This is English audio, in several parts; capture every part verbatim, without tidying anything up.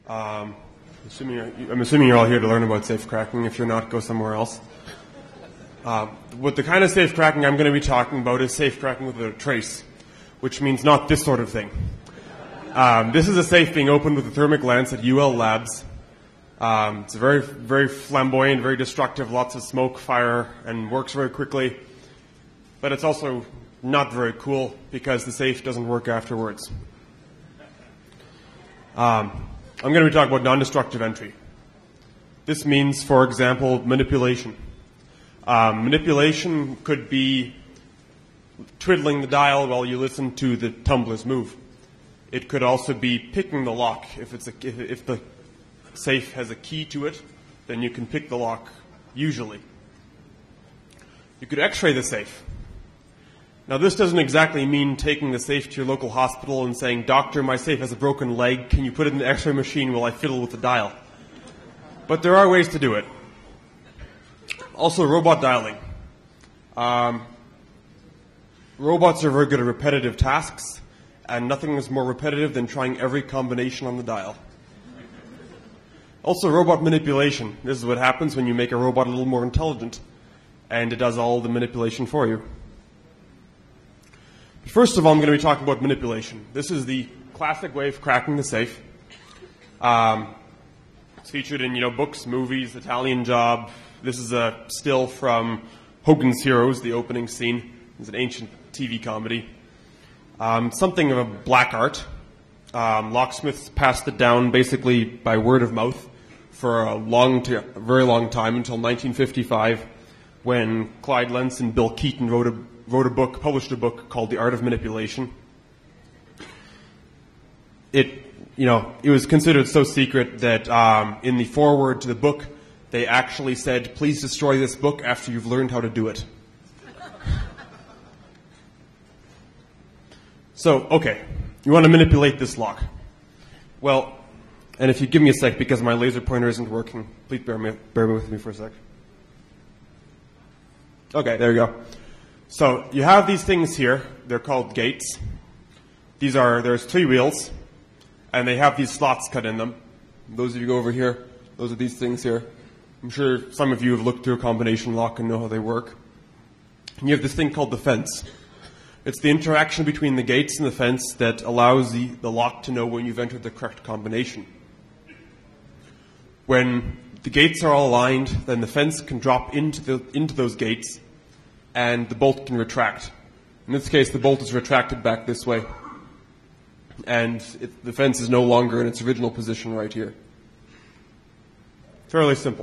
Um, assuming I'm assuming you're all here to learn about safe cracking. If you're not, go somewhere else. Uh, what the kind of safe cracking I'm going to be talking about is safe cracking with a trace, which means not this sort of thing. Um, this is a safe being opened with a thermic lens at U L Labs. Um, it's very, very flamboyant, very destructive, lots of smoke, fire, and works very quickly. But it's also not very cool because the safe doesn't work afterwards. Um, I'm going to be talking about non-destructive entry. This means, for example, manipulation. Um, manipulation could be twiddling the dial while you listen to the tumblers move. It could also be picking the lock. If it's a, if, if the safe has a key to it, then you can pick the lock, usually. You could x-ray the safe. Now, this doesn't exactly mean taking the safe to your local hospital and saying, "Doctor, my safe has a broken leg. Can you put it in the x-ray machine while I fiddle with the dial?" But there are ways to do it. Also, robot dialing. Um, robots are very good at repetitive tasks, and nothing is more repetitive than trying every combination on the dial. Also, robot manipulation. This is what happens when you make a robot a little more intelligent, and it does all the manipulation for you. First of all, I'm going to be talking about manipulation. This is the classic way of cracking the safe. Um, it's featured in, you know, books, movies, Italian Job. This is a still from Hogan's Heroes, the opening scene. It's an ancient T V comedy. Um, something of a black art. Um, locksmiths passed it down basically by word of mouth for a long, t- a very long time until nineteen fifty-five, when Clyde Lentz and Bill Keaton wrote a wrote a book, published a book called The Art of Manipulation. It, you know, it was considered so secret that um, in the foreword to the book, they actually said, "Please destroy this book after you've learned how to do it." So, okay, you want to manipulate this lock. Well, and if you give me a sec because my laser pointer isn't working, please bear, me, bear with me for a sec. Okay, there you go. So you have these things here. They're called gates. These are, there's three wheels, and they have these slots cut in them. Those of you go over here, those are these things here. I'm sure some of you have looked through a combination lock and know how they work. And you have this thing called the fence. It's the interaction between the gates and the fence that allows the, the lock to know when you've entered the correct combination. When the gates are all aligned, then the fence can drop into the into those gates, and the bolt can retract. In this case, the bolt is retracted back this way, and it, the fence is no longer in its original position right here. Fairly simple.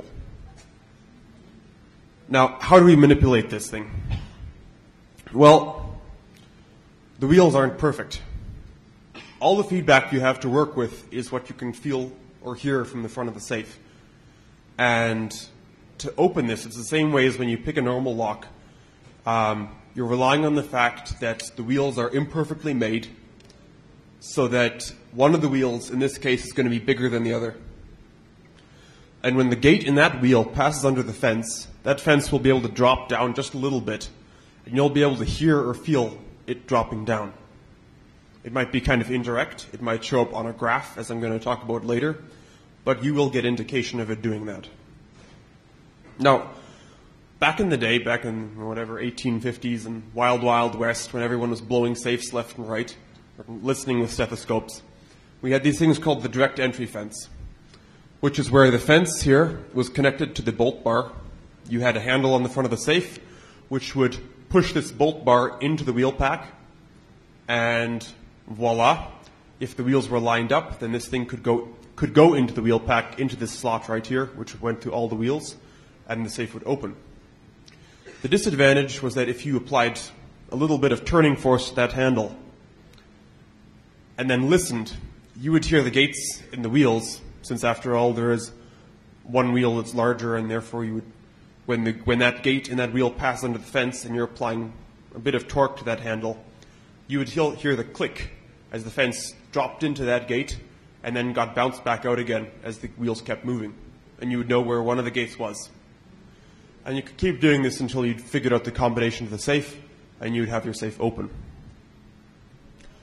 Now, how do we manipulate this thing? Well, the wheels aren't perfect. All the feedback you have to work with is what you can feel or hear from the front of the safe. And to open this, it's the same way as when you pick a normal lock. Um, you're relying on the fact that the wheels are imperfectly made so that one of the wheels, in this case, is going to be bigger than the other. And when the gate in that wheel passes under the fence, that fence will be able to drop down just a little bit, and you'll be able to hear or feel it dropping down. It might be kind of indirect. It might show up on a graph, as I'm going to talk about later, but you will get indication of it doing that. Now, back in the day, back in whatever, eighteen fifties and wild, wild west, when everyone was blowing safes left and right, or listening with stethoscopes, we had these things called the direct entry fence, which is where the fence here was connected to the bolt bar. You had a handle on the front of the safe, which would push this bolt bar into the wheel pack, and voila, if the wheels were lined up, then this thing could go could go into the wheel pack, into this slot right here, which went through all the wheels, and the safe would open. The disadvantage was that if you applied a little bit of turning force to that handle and then listened, you would hear the gates in the wheels, since after all there is one wheel that's larger, and therefore you would, when the when that gate in that wheel passes under the fence and you're applying a bit of torque to that handle, you would hear, hear the click as the fence dropped into that gate and then got bounced back out again as the wheels kept moving. And you would know where one of the gates was. And you could keep doing this until you'd figured out the combination of the safe, and you'd have your safe open.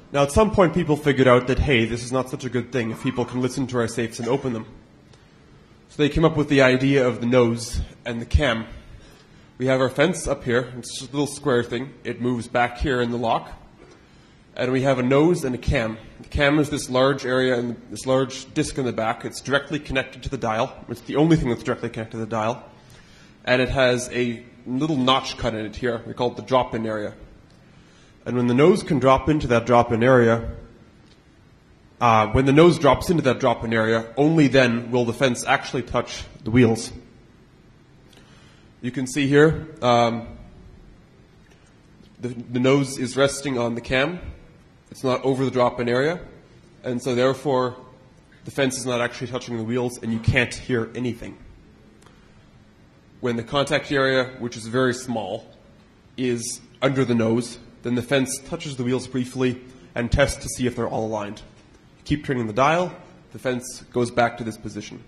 Now, at some point, people figured out that, hey, this is not such a good thing if people can listen to our safes and open them. So they came up with the idea of the nose and the cam. We have our fence up here. It's just a little square thing. It moves back here in the lock. And we have a nose and a cam. The cam is this large area and this large disc in the back. It's directly connected to the dial. It's the only thing that's directly connected to the dial. And it has a little notch cut in it here. We call it the drop-in area. And when the nose can drop into that drop-in area, uh, when the nose drops into that drop-in area, only then will the fence actually touch the wheels. You can see here, um, the, the nose is resting on the cam. It's not over the drop-in area. And so therefore, the fence is not actually touching the wheels and you can't hear anything. When the contact area, which is very small, is under the nose, then the fence touches the wheels briefly and tests to see if they're all aligned. Keep turning the dial, the fence goes back to this position.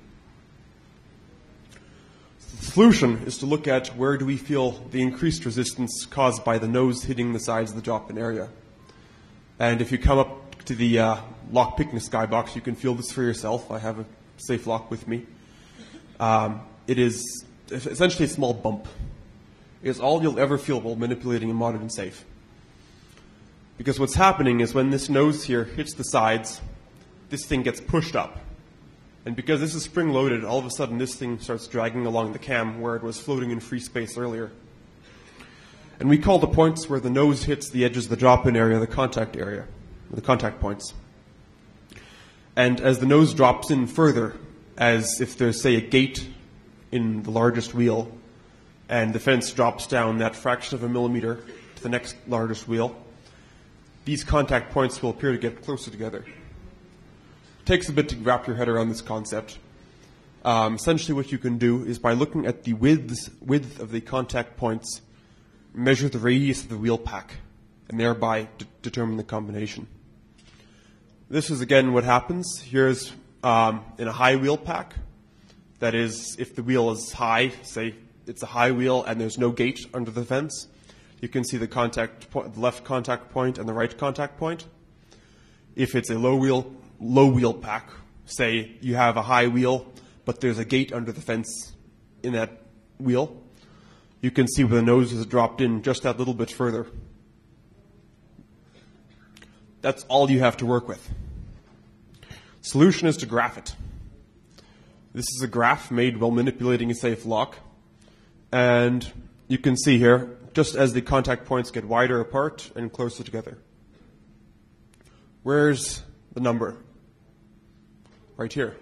The solution is to look at where do we feel the increased resistance caused by the nose hitting the sides of the drop-in area. And if you come up to the uh, lock pick in the skybox, you can feel this for yourself. I have a safe lock with me. Um, it is essentially a small bump. It is all you'll ever feel while manipulating a modern safe. Because what's happening is when this nose here hits the sides, this thing gets pushed up. And because this is spring-loaded, all of a sudden this thing starts dragging along the cam where it was floating in free space earlier. And we call the points where the nose hits the edges of the drop-in area the contact area, the contact points. And as the nose drops in further, as if there's, say, a gate in the largest wheel, and the fence drops down that fraction of a millimeter to the next largest wheel, these contact points will appear to get closer together. It takes a bit to wrap your head around this concept. Um, essentially what you can do is by looking at the width, width of the contact points, measure the radius of the wheel pack, and thereby de- determine the combination. This is again what happens. Here's um, in a high wheel pack. That is, if the wheel is high, say it's a high wheel and there's no gate under the fence, you can see the contact point, the left contact point and the right contact point. If it's a low wheel, low wheel pack, say you have a high wheel, but there's a gate under the fence in that wheel, you can see where the nose is dropped in just that little bit further. That's all you have to work with. Solution is to graph it. This is a graph made while manipulating a safe lock. And you can see here, just as the contact points get wider apart and closer together. Where's the number? Right here.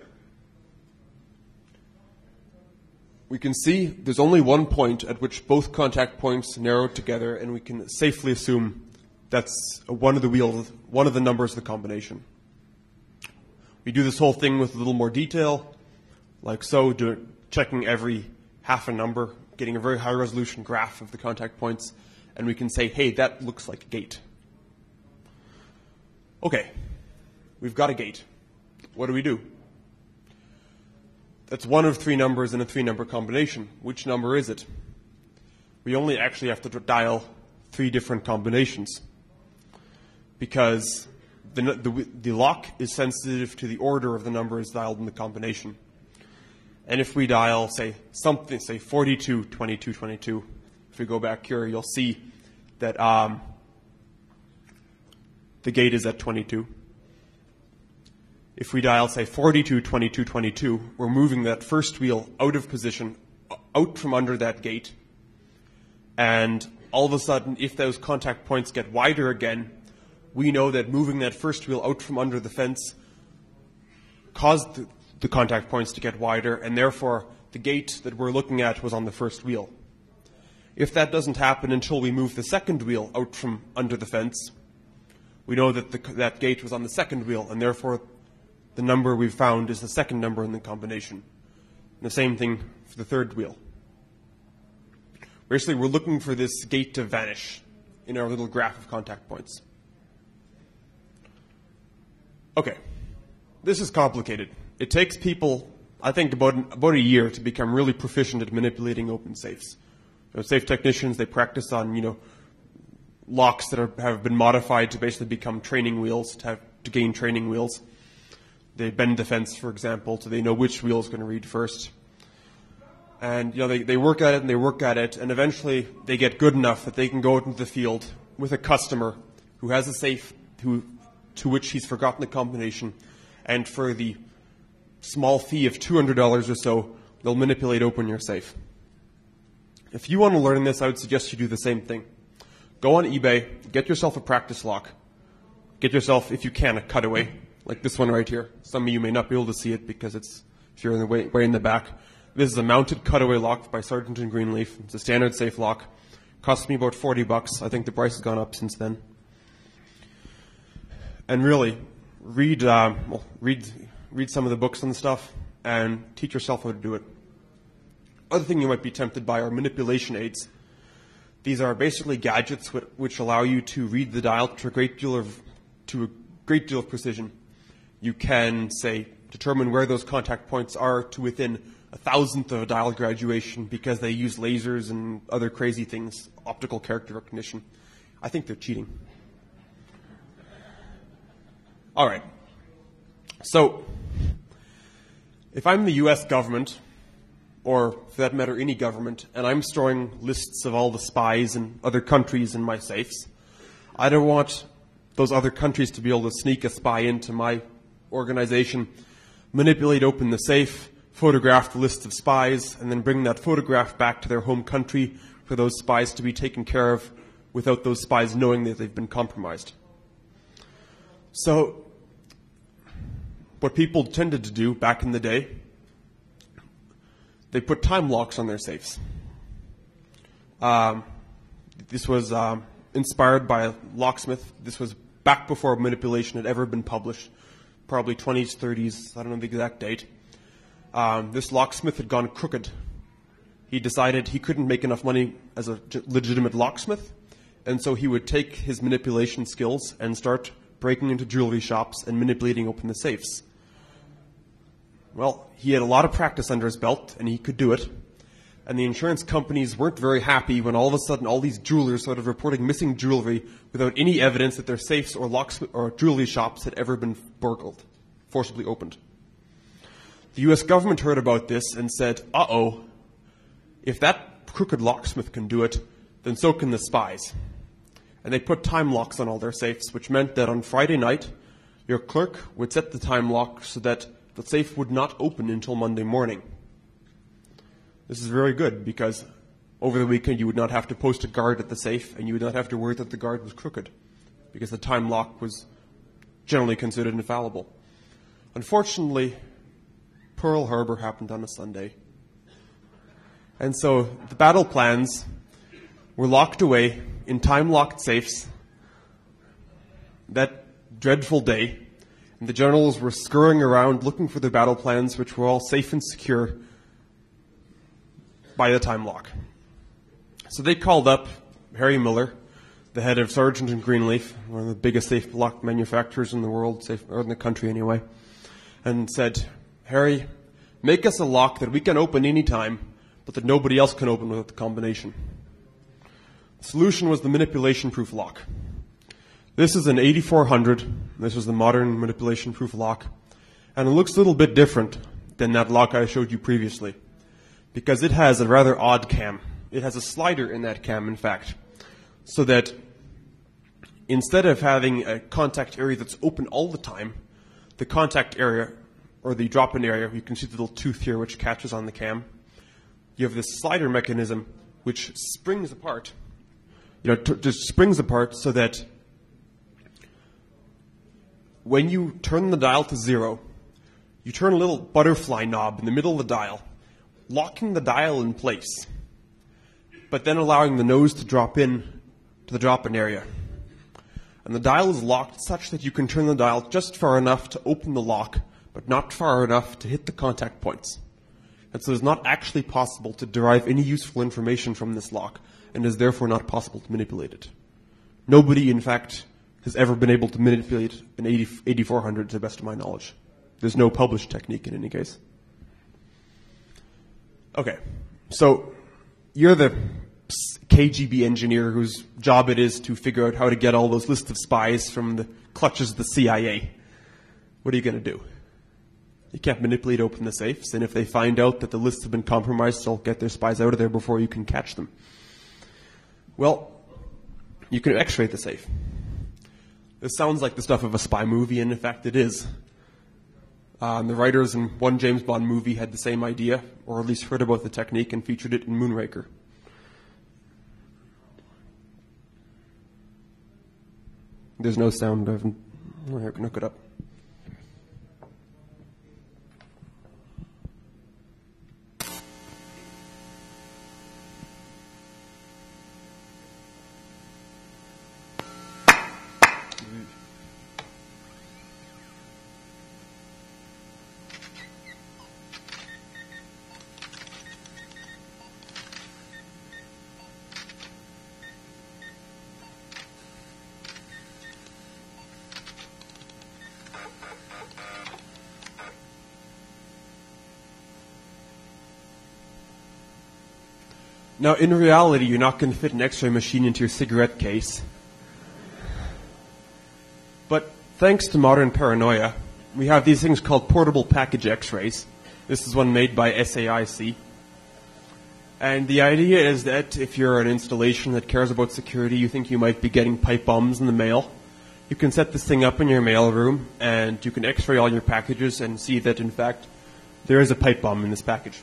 We can see there's only one point at which both contact points narrow together, and we can safely assume that's one of the wheels, one of the numbers of the combination. We do this whole thing with a little more detail, like so, do, checking every half a number, getting a very high resolution graph of the contact points, and we can say, hey, that looks like a gate. Okay, we've got a gate. What do we do? That's one of three numbers in a three-number combination. Which number is it? We only actually have to dial three different combinations because the, the, the lock is sensitive to the order of the numbers dialed in the combination. And if we dial, say, something, say forty-two, twenty-two, twenty-two, if we go back here, you'll see that um, the gate is at twenty-two. If we dial, say, forty-two, twenty-two, twenty-two, we're moving that first wheel out of position, out from under that gate. And all of a sudden, if those contact points get wider again, we know that moving that first wheel out from under the fence caused the, the contact points to get wider, and therefore the gate that we're looking at was on the first wheel. If that doesn't happen until we move the second wheel out from under the fence, we know that the, that gate was on the second wheel, and therefore the number we've found is the second number in the combination. And the same thing for the third wheel. Basically, we're looking for this gate to vanish in our little graph of contact points. Okay, this is complicated. It takes people, I think, about, an, about a year to become really proficient at manipulating open safes. You know, safe technicians, they practice on, you know, locks that are, have been modified to basically become training wheels, to, have, to gain training wheels. They bend the fence, for example, so they know which wheel is going to read first. And, you know, they, they work at it and they work at it, and eventually they get good enough that they can go out into the field with a customer who has a safe who, to which he's forgotten the combination, and for the small fee of two hundred dollars or so, they'll manipulate open your safe. If you want to learn this, I would suggest you do the same thing. Go on eBay, get yourself a practice lock. Get yourself, if you can, a cutaway, like this one right here. Some of you may not be able to see it because it's, if you're in the way, way in the back. This is a mounted cutaway lock by Sargent and Greenleaf. It's a standard safe lock. Cost me about forty bucks. I think the price has gone up since then. And really, read, uh, well, read, read some of the books and stuff, and teach yourself how to do it. Other thing you might be tempted by are manipulation aids. These are basically gadgets which allow you to read the dial to a great deal of, to a great deal of precision. You can, say, determine where those contact points are to within a thousandth of a dial graduation because they use lasers and other crazy things, optical character recognition. I think they're cheating. All right. So, if I'm the U S government, or for that matter any government, and I'm storing lists of all the spies in other countries in my safes, I don't want those other countries to be able to sneak a spy into my organization, manipulate open the safe, photograph the list of spies, and then bring that photograph back to their home country for those spies to be taken care of without those spies knowing that they've been compromised. So, what people tended to do back in the day, they put time locks on their safes. Um, this was um, inspired by a locksmith. This was back before manipulation had ever been published, probably twenties, thirties, I don't know the exact date. Um, this locksmith had gone crooked. He decided he couldn't make enough money as a legitimate locksmith, and so he would take his manipulation skills and start breaking into jewelry shops and manipulating open the safes. Well, he had a lot of practice under his belt, and he could do it. And the insurance companies weren't very happy when all of a sudden all these jewelers started reporting missing jewelry without any evidence that their safes or locks or jewelry shops had ever been burgled, forcibly opened. The U S government heard about this and said, uh-oh, if that crooked locksmith can do it, then so can the spies. And they put time locks on all their safes, which meant that on Friday night, your clerk would set the time lock so that the safe would not open until Monday morning. This is very good because over the weekend you would not have to post a guard at the safe and you would not have to worry that the guard was crooked because the time lock was generally considered infallible. Unfortunately, Pearl Harbor happened on a Sunday. And so the battle plans were locked away in time-locked safes that dreadful day. And the generals were scurrying around looking for their battle plans, which were all safe and secure by the time lock. So they called up Harry Miller, the head of Sargent and Greenleaf, one of the biggest safe lock manufacturers in the world, safe, or in the country anyway, and said, Harry, make us a lock that we can open any time, but that nobody else can open without the combination. The solution was the manipulation-proof lock. This is an eighty-four hundred. This is the modern manipulation-proof lock. And it looks a little bit different than that lock I showed you previously because it has a rather odd cam. It has a slider in that cam, in fact, so that instead of having a contact area that's open all the time, the contact area, or the drop-in area, you can see the little tooth here which catches on the cam, you have this slider mechanism which springs apart, you know, t- just springs apart so that when you turn the dial to zero, you turn a little butterfly knob in the middle of the dial, locking the dial in place, but then allowing the nose to drop in to the drop-in area. And the dial is locked such that you can turn the dial just far enough to open the lock, but not far enough to hit the contact points. And so it's not actually possible to derive any useful information from this lock, and is therefore not possible to manipulate it. Nobody, in fact, has ever been able to manipulate an eighty-four hundred to the best of my knowledge. There's no published technique in any case. Okay, so you're the K G B engineer whose job it is to figure out how to get all those lists of spies from the clutches of the C I A. What are you going to do? You can't manipulate open the safes, and if they find out that the lists have been compromised, they'll get their spies out of there before you can catch them. Well, you can X-ray the safe. This sounds like the stuff of a spy movie, and in fact it is. Um, the writers in one James Bond movie had the same idea, or at least heard about the technique and featured it in Moonraker. There's no sound. I've, I can hook it up. Now, in reality, you're not going to fit an X-ray machine into your cigarette case. But thanks to modern paranoia, we have these things called portable package X-rays. This is one made by S A I C. And the idea is that if you're an installation that cares about security, you think you might be getting pipe bombs in the mail, you can set this thing up in your mail room, and you can X-ray all your packages and see that, in fact, there is a pipe bomb in this package.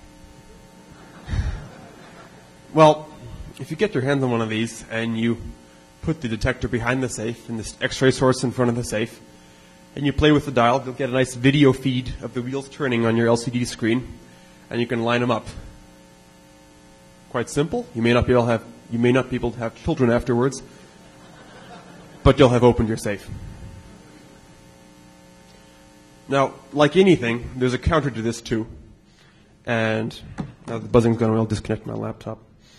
Well, if you get your hands on one of these and you put the detector behind the safe and this X-ray source in front of the safe, and you play with the dial, you'll get a nice video feed of the wheels turning on your L C D screen, and you can line them up. Quite simple. You may not be able to have, you may not be able to have children afterwards, but you'll have opened your safe. Now, like anything, there's a counter to this too. And now the buzzing's gone, I'll disconnect my laptop.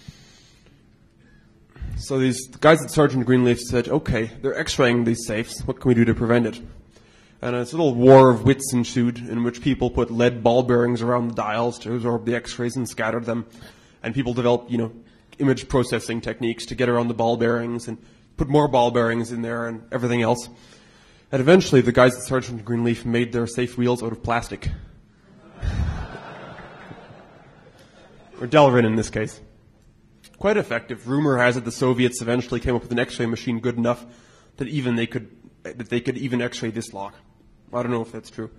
So these guys at Sergeant Greenleaf said, okay, they're X-raying these safes. What can we do to prevent it? And a little war of wits ensued in which people put lead ball bearings around the dials to absorb the X-rays and scatter them. And people developed, you know, image processing techniques to get around the ball bearings and put more ball bearings in there and everything else. And eventually the guys at Sergeant Greenleaf made their safe wheels out of plastic. Or Delrin in this case. Quite effective. Rumor has it the Soviets eventually came up with an X-ray machine good enough that even they could that they could even X-ray this lock. I don't know if that's true.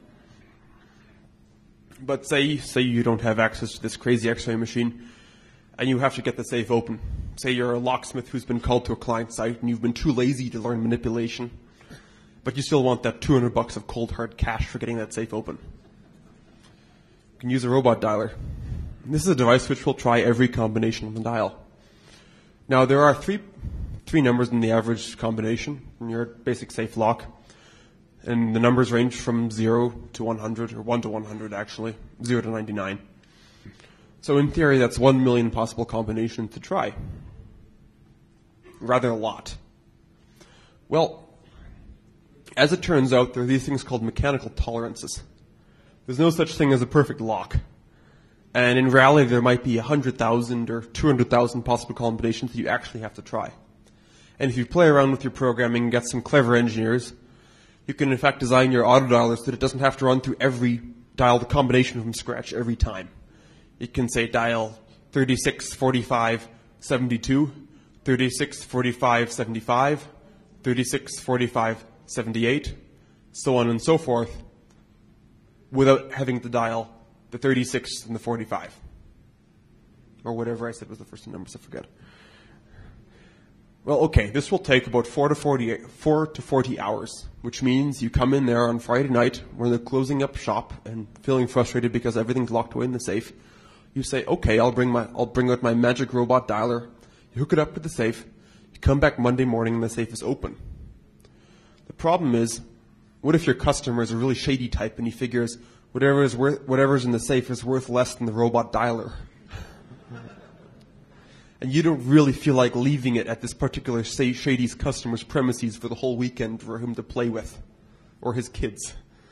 But say say you don't have access to this crazy X-ray machine, and you have to get the safe open. Say you're a locksmith who's been called to a client site, and you've been too lazy to learn manipulation, but you still want that two hundred bucks of cold hard cash for getting that safe open. You can use a robot dialer. This is a device which will try every combination on the dial. Now, there are three three numbers in the average combination in your basic safe lock. And the numbers range from zero to one hundred, or one to one hundred actually, zero to ninety-nine. So in theory, that's one million possible combinations to try. Rather a lot. Well, as it turns out, there are these things called mechanical tolerances. There's no such thing as a perfect lock. And in reality, there might be one hundred thousand or two hundred thousand possible combinations that you actually have to try. And if you play around with your programming and get some clever engineers, you can in fact design your auto dialer so that it doesn't have to run through every dial the combination from scratch every time. It can say dial thirty-six, forty-five, seventy-two, thirty-six, forty-five, seventy-five, thirty-six, forty-five, seventy-eight, so on and so forth, without having to dial the thirty-six and the forty-five. Or whatever I said was the first two numbers, I forget. Well, okay, this will take about four to forty, four to forty hours, which means you come in there on Friday night when they're closing up shop and feeling frustrated because everything's locked away in the safe. You say, okay, I'll bring my, I'll bring out my magic robot dialer. You hook it up to the safe. You come back Monday morning and the safe is open. The problem is, what if your customer is a really shady type and he figures whatever is worth, whatever's in the safe is worth less than the robot dialer? And you don't really feel like leaving it at this particular shady customer's premises for the whole weekend for him to play with, or his kids.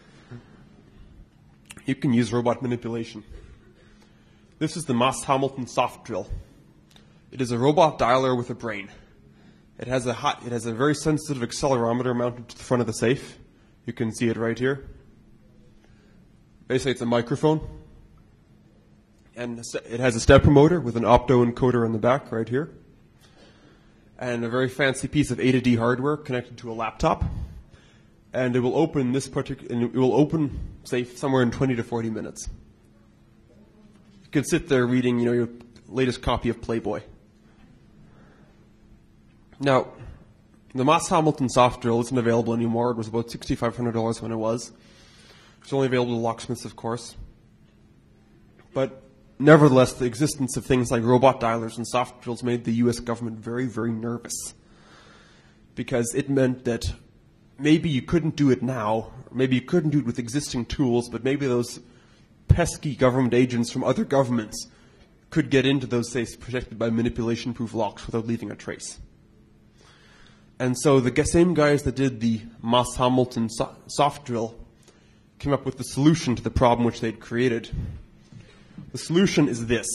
You can use robot manipulation. This is the Moss Hamilton soft drill. It is a robot dialer with a brain. It has a hot, it has a very sensitive accelerometer mounted to the front of the safe. You can see it right here. Basically, it's a microphone. And it has a stepper motor with an opto encoder in the back right here. And a very fancy piece of A to D hardware connected to a laptop. And it will open this particular, it will open, say, somewhere in twenty to forty minutes. You can sit there reading, you know, your latest copy of Playboy. Now, the Moss Hamilton soft drill isn't available anymore. It was about six thousand five hundred dollars when it was. It's only available to locksmiths, of course. But nevertheless, the existence of things like robot dialers and soft drills made the U S government very, very nervous. Because it meant that maybe you couldn't do it now, maybe you couldn't do it with existing tools, but maybe those pesky government agents from other governments could get into those safes protected by manipulation-proof locks without leaving a trace. And so the same guys that did the Moss Hamilton so- soft drill came up with the solution to the problem which they'd created. The solution is this.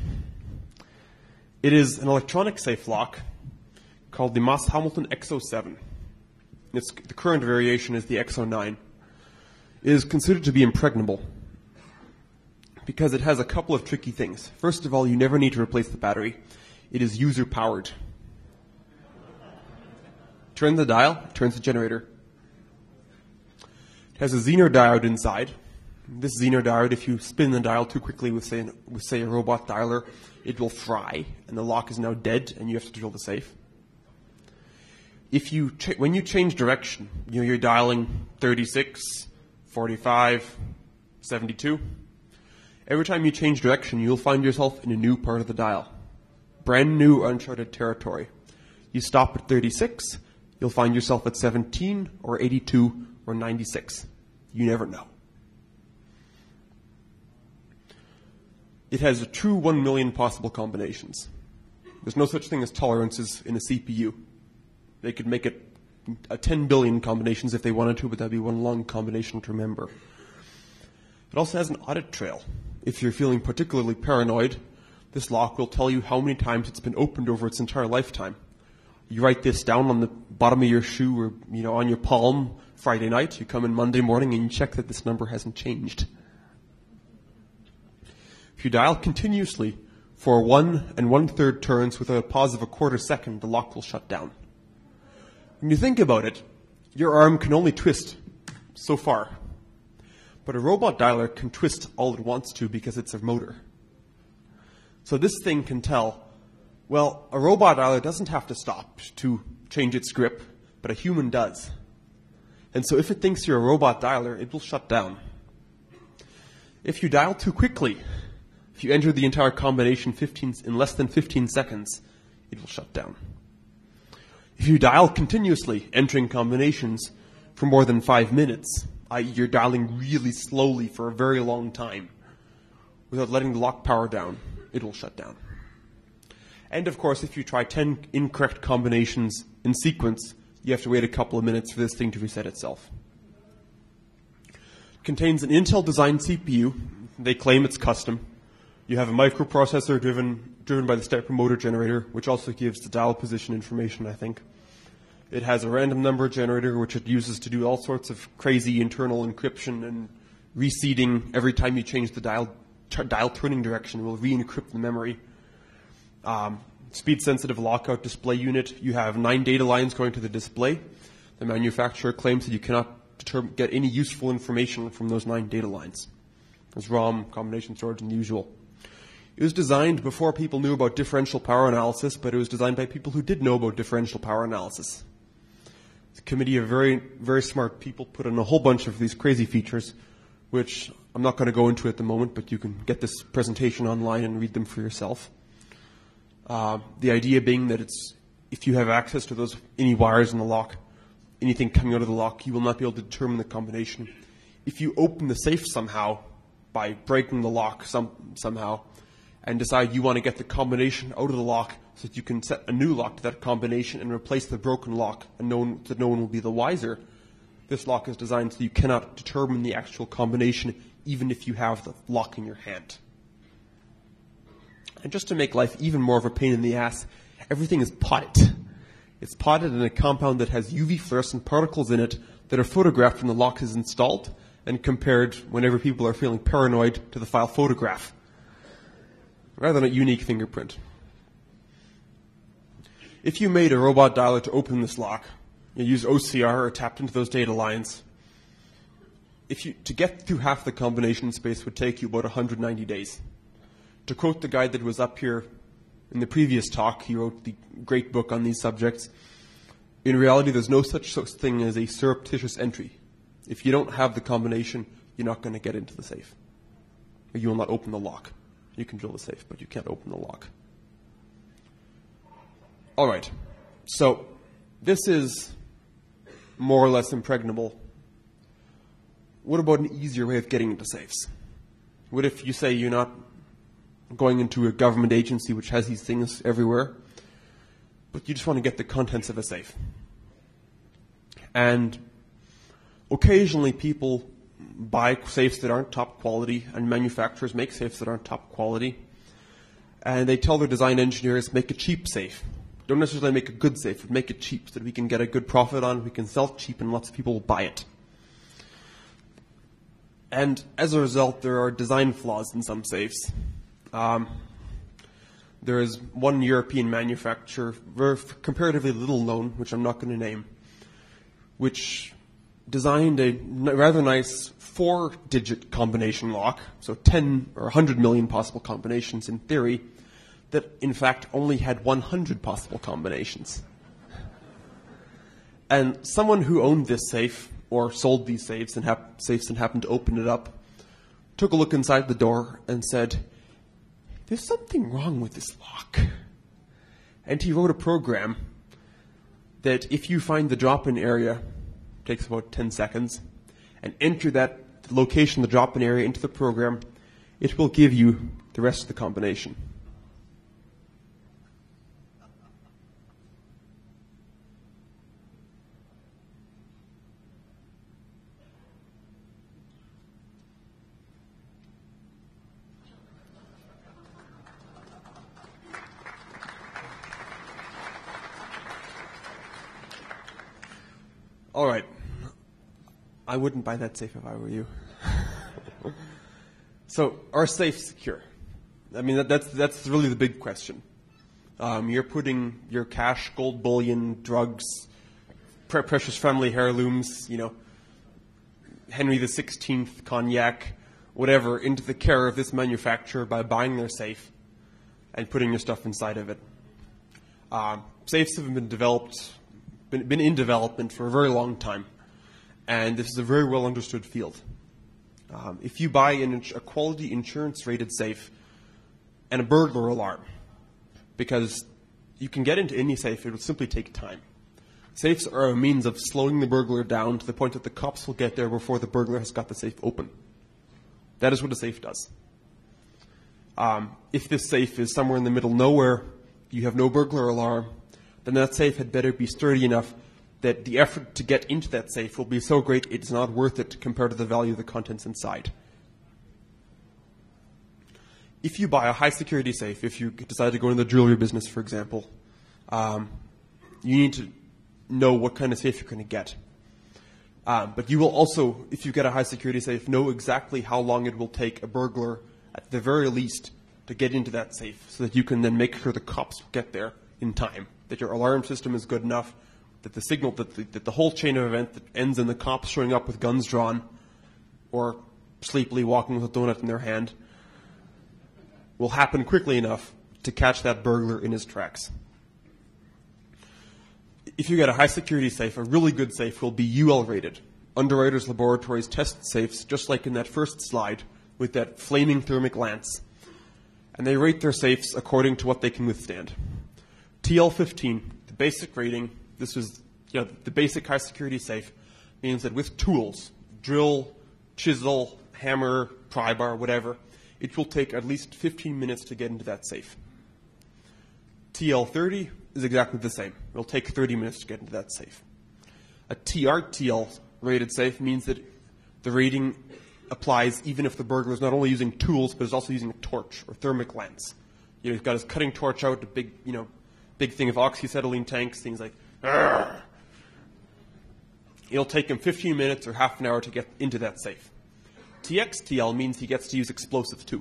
It is an electronic safe lock called the Moss Hamilton X O seven. It's, the current variation is the X O nine. It is considered to be impregnable because it has a couple of tricky things. First of all, you never need to replace the battery. It is user-powered. Turn the dial, it turns the generator. It has a Zener diode inside. This Zener diode, if you spin the dial too quickly with say, with, say, a robot dialer, it will fry, and the lock is now dead, and you have to drill the safe. If you ch- when you change direction, you know, you're dialing thirty-six, forty-five, seventy-two. Every time you change direction, you'll find yourself in a new part of the dial. Brand new, uncharted territory. You stop at thirty-six, you'll find yourself at seventeen, or eighty-two, or ninety-six. You never know. It has a true one million possible combinations. There's no such thing as tolerances in a C P U. They could make it a ten billion combinations if they wanted to, but that'd be one long combination to remember. It also has an audit trail. If you're feeling particularly paranoid, this lock will tell you how many times it's been opened over its entire lifetime. You write this down on the bottom of your shoe or, you know, on your palm Friday night. You come in Monday morning and you check that this number hasn't changed. If you dial continuously for one and one-third turns with a pause of a quarter second, the lock will shut down. When you think about it, your arm can only twist so far. But a robot dialer can twist all it wants to because it's a motor. So this thing can tell, well, a robot dialer doesn't have to stop to change its grip, but a human does. And so if it thinks you're a robot dialer, it will shut down. If you dial too quickly, if you enter the entire combination fifteen, in less than fifteen seconds, it will shut down. If you dial continuously, entering combinations for more than five minutes, that is you're dialing really slowly for a very long time, without letting the lock power down, it will shut down. And of course, if you try ten incorrect combinations in sequence, you have to wait a couple of minutes for this thing to reset itself. It contains an Intel-designed C P U. They claim it's custom. You have a microprocessor driven driven by the stepper motor generator, which also gives the dial position information, I think. It has a random number generator, which it uses to do all sorts of crazy internal encryption and reseeding. Every time you change the dial t- dial turning direction, it will re-encrypt the memory. Um, speed-sensitive lockout display unit. You have nine data lines going to the display. The manufacturer claims that you cannot determine, get any useful information from those nine data lines. There's ROM, combination storage, and the usual. It was designed before people knew about differential power analysis, but it was designed by people who did know about differential power analysis. The committee of very, very smart people put in a whole bunch of these crazy features, which I'm not going to go into at the moment, but you can get this presentation online and read them for yourself. Uh, the idea being that it's, if you have access to those, any wires in the lock, anything coming out of the lock, you will not be able to determine the combination. If you open the safe somehow, by breaking the lock some, somehow, and decide you want to get the combination out of the lock so that you can set a new lock to that combination and replace the broken lock, and no one, that no one will be the wiser, this lock is designed so you cannot determine the actual combination even if you have the lock in your hand. And just to make life even more of a pain in the ass, everything is potted. It's potted in a compound that has U V fluorescent particles in it that are photographed when the lock is installed and compared whenever people are feeling paranoid to the file photograph, rather than a unique fingerprint. If you made a robot dialer to open this lock, you used O C R or tapped into those data lines, if you, to get through half the combination space would take you about one hundred ninety days. To quote the guy that was up here in the previous talk, he wrote the great book on these subjects, in reality there's no such thing as a surreptitious entry. If you don't have the combination, you're not going to get into the safe. Or you will not open the lock. You can drill the safe, but you can't open the lock. All right, so this is more or less impregnable. What about an easier way of getting into safes? What if you say you're not going into a government agency which has these things everywhere, but you just want to get the contents of a safe? And occasionally people buy safes that aren't top quality, and manufacturers make safes that aren't top quality, and they tell their design engineers, make a cheap safe. Don't necessarily make a good safe, but make it cheap so that we can get a good profit on it, we can sell it cheap, and lots of people will buy it. And as a result, there are design flaws in some safes. Um, there is one European manufacturer, very comparatively little known, which I'm not going to name, which designed a rather nice four-digit combination lock, so ten or one hundred million possible combinations in theory, that in fact only had one hundred possible combinations. And someone who owned this safe or sold these safes and, hap- safes and happened to open it up took a look inside the door and said, "There's something wrong with this lock." And he wrote a program that if you find the drop-in area, takes about ten seconds, and enter that location, the drop-in area, into the program, it will give you the rest of the combination. All right. I wouldn't buy that safe if I were you. So, are safes secure? I mean, that, that's that's really the big question. Um, you're putting your cash, gold bullion, drugs, pre- precious family heirlooms, you know, Henry the Sixteenth, cognac, whatever, into the care of this manufacturer by buying their safe and putting your stuff inside of it. Um, safes have been developed, been, been in development for a very long time, and this is a very well understood field. Um, if you buy an, a quality insurance-rated safe and a burglar alarm, because you can get into any safe, it will simply take time. Safes are a means of slowing the burglar down to the point that the cops will get there before the burglar has got the safe open. That is what a safe does. Um, if this safe is somewhere in the middle of nowhere, you have no burglar alarm, then that safe had better be sturdy enough that the effort to get into that safe will be so great it's not worth it compared to the value of the contents inside. If you buy a high-security safe, if you decide to go into the jewelry business, for example, um, you need to know what kind of safe you're going to get. Um, but you will also, if you get a high-security safe, know exactly how long it will take a burglar, at the very least, to get into that safe so that you can then make sure the cops get there in time, that your alarm system is good enough, that the signal, that the, that the whole chain of event that ends in the cops showing up with guns drawn or sleepily walking with a donut in their hand will happen quickly enough to catch that burglar in his tracks. If you get a high-security safe, a really good safe will be U L rated. Underwriters Laboratories test safes just like in that first slide with that flaming thermic lance. And they rate their safes according to what they can withstand. T L fifteen, the basic rating, this is you know, the basic high-security safe, means that with tools, drill, chisel, hammer, pry bar, whatever, it will take at least fifteen minutes to get into that safe. T L thirty is exactly the same. It will take thirty minutes to get into that safe. A T R T L rated safe means that the rating applies even if the burglar is not only using tools, but is also using a torch or thermic lens. You know, he's got his cutting torch out, a big, you know, big thing of oxyacetylene tanks. Things like, Argh! It'll take him fifteen minutes or half an hour to get into that safe. T X T L means he gets to use explosives too.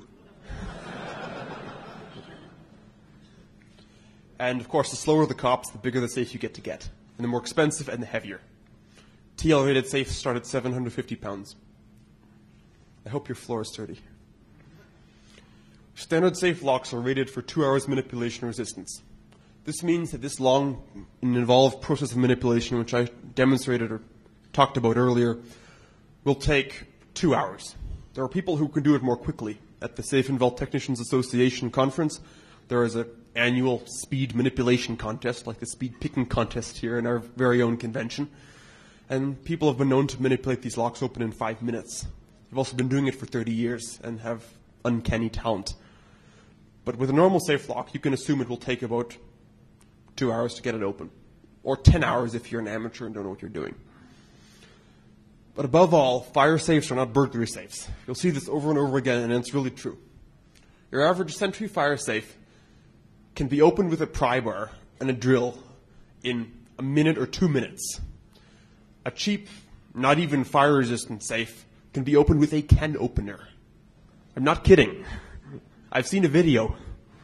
And of course, the slower the cops, the bigger the safe you get to get, and the more expensive and the heavier. T L-rated safes start at seven hundred fifty pounds. I hope your floor is sturdy. Standard safe locks are rated for two hours manipulation resistance. This means that this long and involved process of manipulation, which I demonstrated or talked about earlier, will take two hours. There are people who can do it more quickly. At the Safe and Vault Technicians Association conference, there is an annual speed manipulation contest, like the speed picking contest here in our very own convention. And people have been known to manipulate these locks open in five minutes. They've also been doing it for thirty years and have uncanny talent. But with a normal safe lock, you can assume it will take about two hours to get it open. Or ten hours if you're an amateur and don't know what you're doing. But above all, fire safes are not burglary safes. You'll see this over and over again, and it's really true. Your average Sentry fire safe can be opened with a pry bar and a drill in a minute or two minutes. A cheap, not even fire-resistant safe can be opened with a can opener. I'm not kidding. I've seen a video.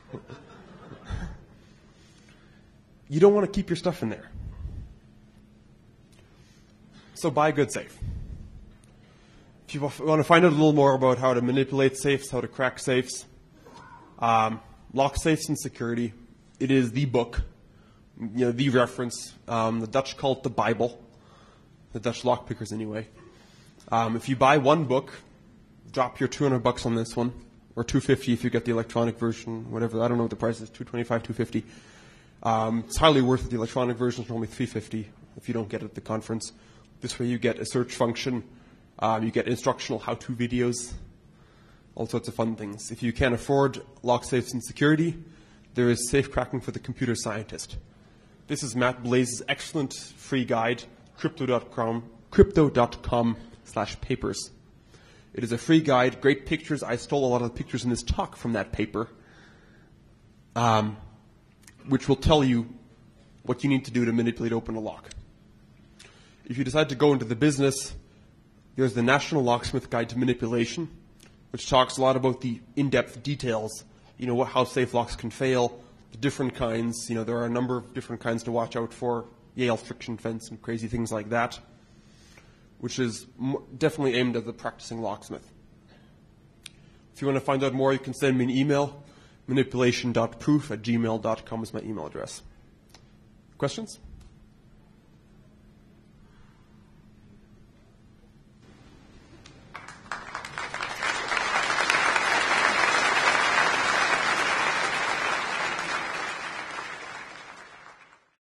You don't want to keep your stuff in there. So buy a good safe. If you want to find out a little more about how to manipulate safes, how to crack safes, um, Lock Safes and Security, it is the book, you know, the reference. Um, the Dutch call it the Bible. The Dutch lockpickers anyway. Um, if you buy one book, drop your two hundred bucks on this one, or two fifty if you get the electronic version, whatever. I don't know what the price is, two twenty-five, two fifty. Um, it's highly worth it. The electronic version is only three fifty if you don't get it at the conference. This way you get a search function, um, you get instructional how-to videos, all sorts of fun things. If you can't afford Lock Safes and Security, there is Safe Cracking for the Computer Scientist. This is Matt Blaze's excellent free guide, crypto dot com, crypto dot com slash papers. It is a free guide, great pictures. I stole a lot of the pictures in this talk from that paper, um, which will tell you what you need to do to manipulate open a lock. If you decide to go into the business, there's the National Locksmith Guide to Manipulation, which talks a lot about the in-depth details, you know, what, how safe locks can fail, the different kinds. You know, there are a number of different kinds to watch out for, Yale friction fence and crazy things like that, which is m- definitely aimed at the practicing locksmith. If you want to find out more, you can send me an email. manipulation dot proof at gmail dot com is my email address. Questions?